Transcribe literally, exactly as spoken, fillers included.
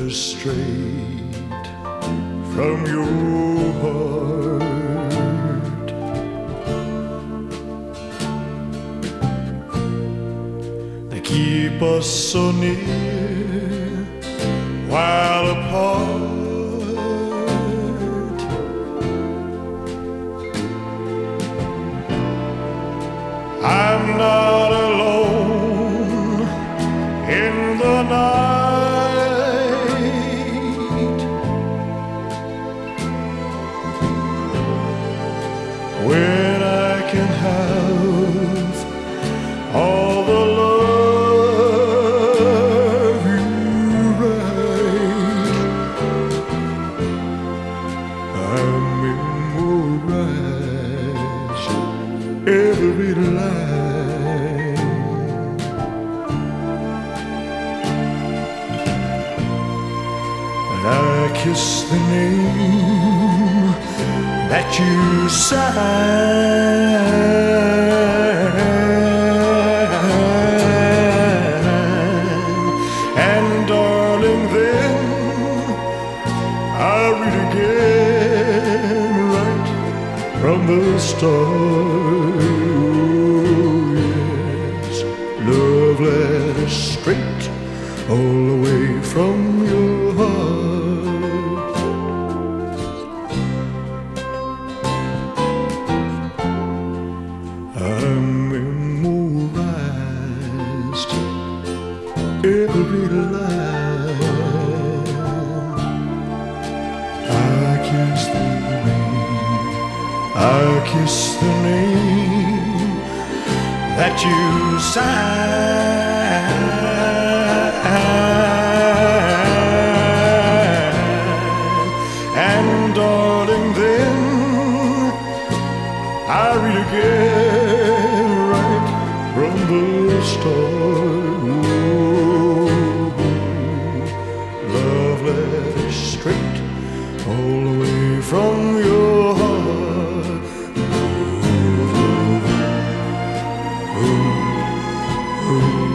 letters straight from your heart. They keep us so near while apart. I'm not alone in the night when I can have all the love you write. I'm memorized every line. And I kiss the name that you sign. And darling, then I read again right from the start. Love letters straight all the way from your heart. I'm memorized every line. I kiss the name, I kiss the name that you sign. And darling, then I read again right from the start. Love letters straight all the way from your heart. Ooh, ooh, ooh.